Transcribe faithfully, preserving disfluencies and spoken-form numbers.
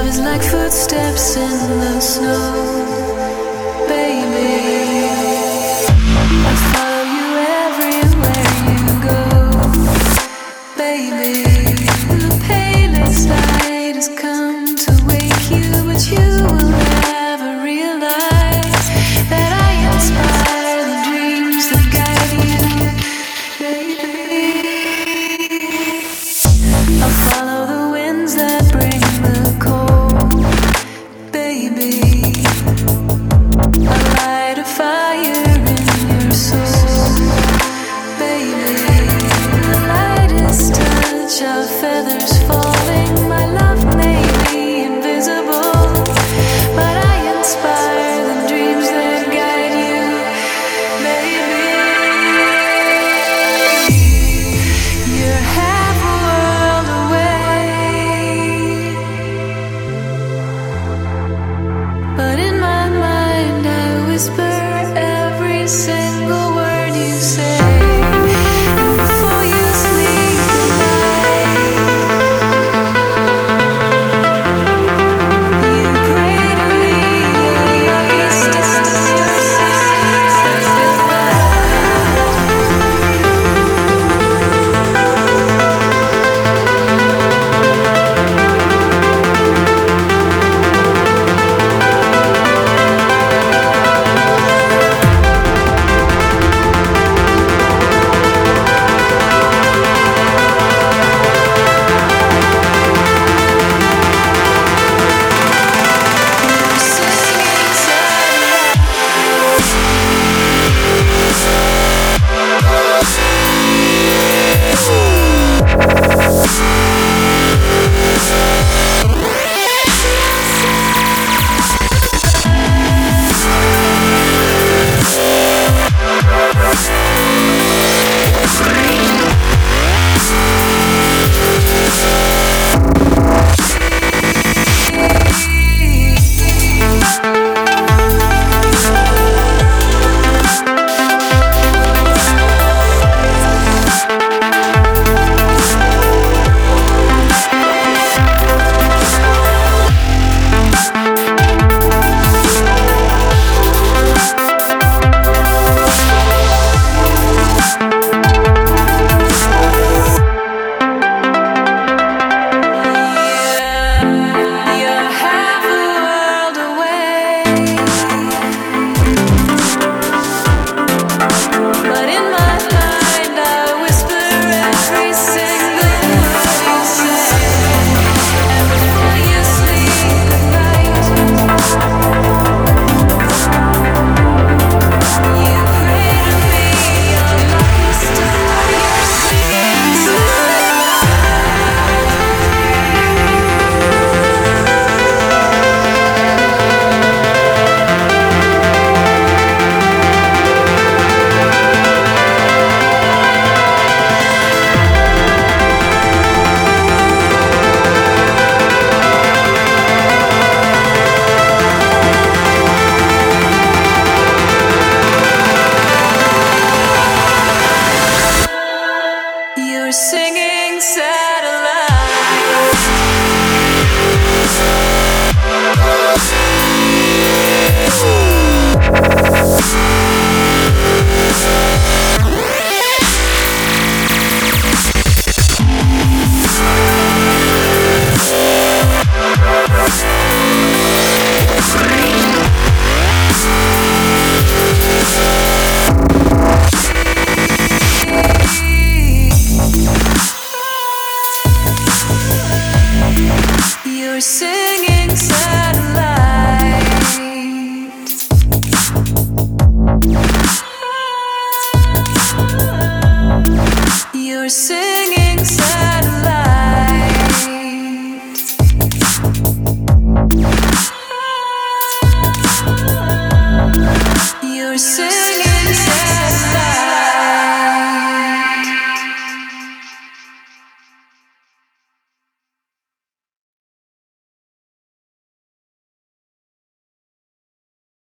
is like footsteps in the snow, baby. I follow you everywhere you go, baby. The palest light has come to wake you, but you will never realize that I inspire the dreams that guide you, baby. I'll follow the winds that bring the cold, baby. I'll light a fire in your soul, baby. The lightest touch of feathers falling, my love may be invisible, but I inspire the dreams that guide you, baby. You're half a world away, but in my mind I whisper every single word you say. And before you sleep at night, you pray to me, lucky stars, you're half a world away, but in my mind I whisper every single word you say. And before you sleep at night, you pray to me, your lucky star, your singing You're singing You're singing satellite. You're singing